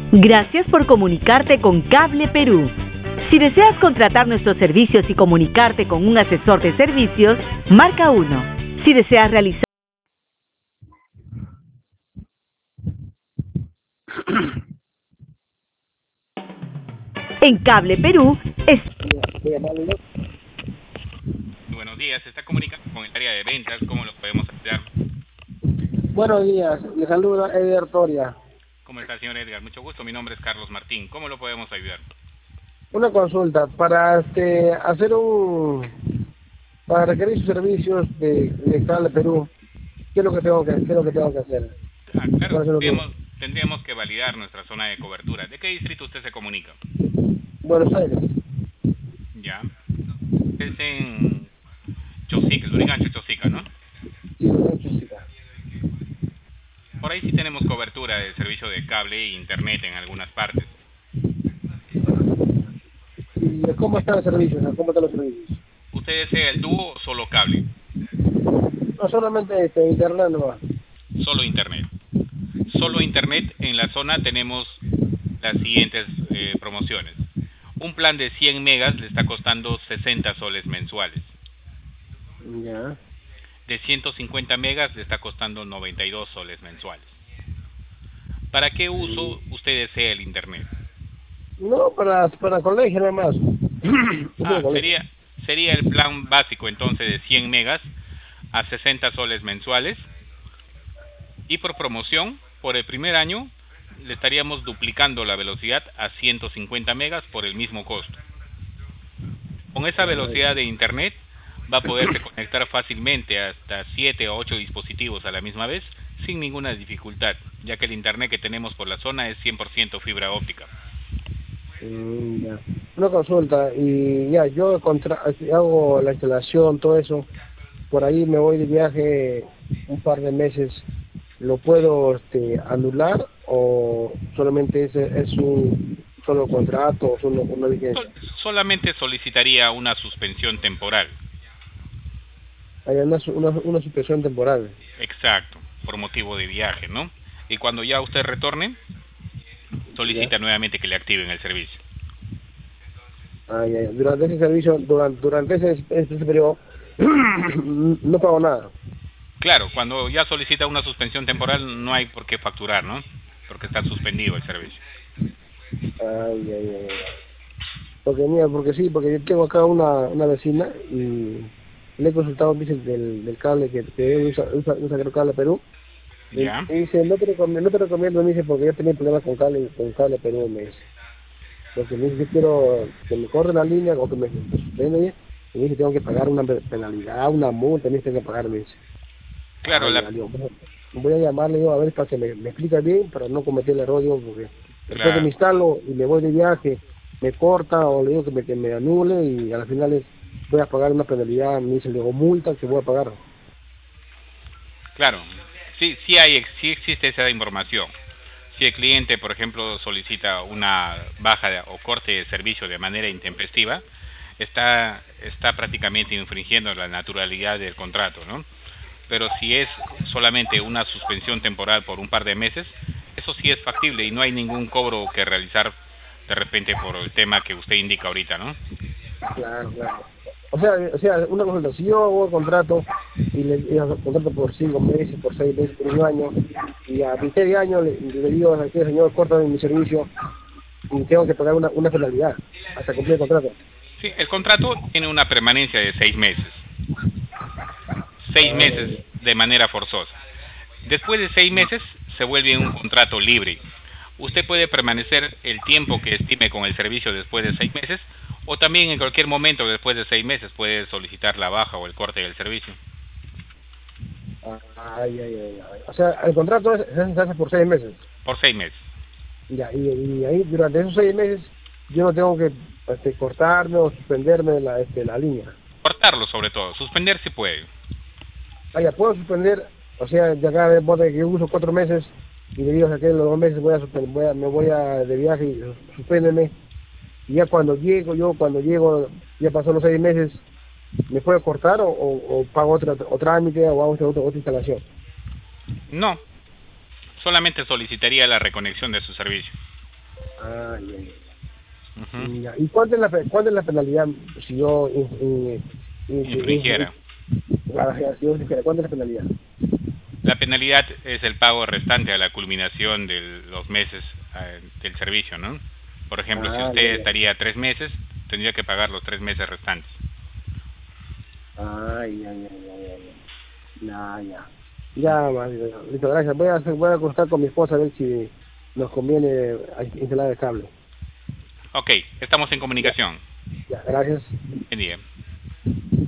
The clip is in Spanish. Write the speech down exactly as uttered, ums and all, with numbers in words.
Gracias por comunicarte con Cable Perú. Si deseas contratar nuestros servicios y comunicarte con un asesor de servicios, marca uno. Si deseas realizar en Cable Perú es... Buenos días, se está comunicando con el área de ventas, ¿cómo lo podemos ayudar? Buenos días, le saluda Eder Toria. ¿Cómo está, señor Edgar? Mucho gusto, mi nombre es Carlos Martín, ¿cómo lo podemos ayudar? Una consulta, para este hacer un... para requerir sus servicios de, de Cable Perú, ¿qué es lo que tengo que, qué es lo que, tengo que hacer? Ah, claro, tendríamos, tendríamos que validar nuestra zona de cobertura. ¿De qué distrito usted se comunica? Buenos Aires. Ya. Es en Chosica, el Lurigancho Chosica, ¿no? Sí, en Chosica. Por ahí sí tenemos cobertura de servicio de cable e internet en algunas partes. ¿Y cómo están los servicios? ¿Cómo están los servicios? ¿Usted desea el dúo o solo cable? No, solamente este, internet no va. Solo internet. Solo internet, en la zona tenemos las siguientes eh, promociones. Un plan de cien megas le está costando sesenta soles mensuales. Ya. De ciento cincuenta megas le está costando noventa y dos soles mensuales. ¿Para qué uso usted desea el internet? No, para, para colegio nada más. Ah, sería, sería el plan básico entonces de cien megas a sesenta soles mensuales. Y por promoción, por el primer año, le estaríamos duplicando la velocidad a ciento cincuenta megas por el mismo costo. Con esa velocidad de internet va a poderse conectar fácilmente hasta siete o ocho dispositivos a la misma vez sin ninguna dificultad, ya que el internet que tenemos por la zona es cien por ciento fibra óptica. Mm, ya. Una consulta, y ya, yo contra hago la instalación, todo eso, por ahí me voy de viaje un par de meses, ¿lo puedo este, anular o solamente es, es un solo contrato o solo una vigencia? Sol solamente solicitaría una suspensión temporal. Hay una, una, una suspensión temporal. Exacto, por motivo de viaje, ¿no? Y cuando ya usted retorne, solicita ¿Ya? nuevamente que le activen el servicio. Ah, ya, ya. Durante ese servicio, durante, durante ese, ese periodo, no pago nada. Claro, cuando ya solicita una suspensión temporal no hay por qué facturar, ¿no? Porque está suspendido el servicio. Ay, ay, ay. Porque mira, porque sí, porque yo tengo acá una, una vecina y le he consultado, dice, del, del cable que, que usa, usa, usa creo Cable Perú. Y, ¿Ya? y dice, no te recomiendo, no te recomiendo, me dice, porque yo tenía problemas con cable, con Cable Perú, me dice. Porque me dice, yo quiero que me corre la línea o que me suspende, y me dice, tengo que pagar una penalidad, una multa, me dice, tengo que pagar, me dice. Claro, Ay, la... ya, digo, bueno, voy a llamarle yo a ver para que me, me explique bien, para no cometer el error, digo, porque después que Claro. me instalo y me voy de viaje, me corta o le digo que me, que me anule y al final es, voy a pagar una penalidad, me dice, le digo, multa que voy a pagar. Claro, sí, sí, hay, sí existe esa información. Si el cliente, por ejemplo, solicita una baja de, o corte de servicio de manera intempestiva, está, está prácticamente infringiendo la naturalidad del contrato, ¿no? Pero si es solamente una suspensión temporal por un par de meses, eso sí es factible y no hay ningún cobro que realizar de repente por el tema que usted indica ahorita, ¿no? Claro, claro. O sea, o sea, una consulta, si yo hago el contrato y le y hago el contrato por cinco meses, por seis meses, por un año, y a mitad de año le, le digo a este señor, corta mi servicio y tengo que pagar una, una penalidad hasta cumplir el contrato. Sí, el contrato tiene una permanencia de seis meses. Seis meses de manera forzosa. Después de seis meses se vuelve un contrato libre. Usted puede permanecer el tiempo que estime con el servicio después de seis meses o también en cualquier momento después de seis meses puede solicitar la baja o el corte del servicio. Ay, ay, ay, ay. O sea, el contrato es, se hace por seis meses. Por seis meses. Ya, y, y ahí durante esos seis meses yo no tengo que este, cortarme o suspenderme de la, este, la línea. Cortarlo sobre todo, suspender si puede. Ah, ya, puedo suspender, o sea, ya cada vez que yo uso cuatro meses y le digo a que los dos meses voy a, suspender, voy a me voy a de viaje y suspéndeme. Y ya cuando llego, yo cuando llego, ya pasó los seis meses, ¿me puedo cortar o, o, o pago otra, otra trámite o hago otra, otra, otra instalación? No, solamente solicitaría la reconexión de su servicio. Ah, ya, ya. Uh-huh. Ya. ¿Y cuánto es la cuánto es la penalidad si yo in, in, in, infringiera? ¿Cuánto es la penalidad? La penalidad es el pago restante a la culminación de los meses eh, del servicio, ¿no? Por ejemplo, ah, si usted ya, ya. estaría tres meses, tendría que pagar los tres meses restantes. Ah, ya, ya, ya, ya, ya. Ya, ya. Ya, Mario, listo, gracias. Voy a, hacer, voy a consultar con mi esposa a ver si nos conviene instalar el cable. Ok, estamos en comunicación. Ya, ya gracias. Buen día.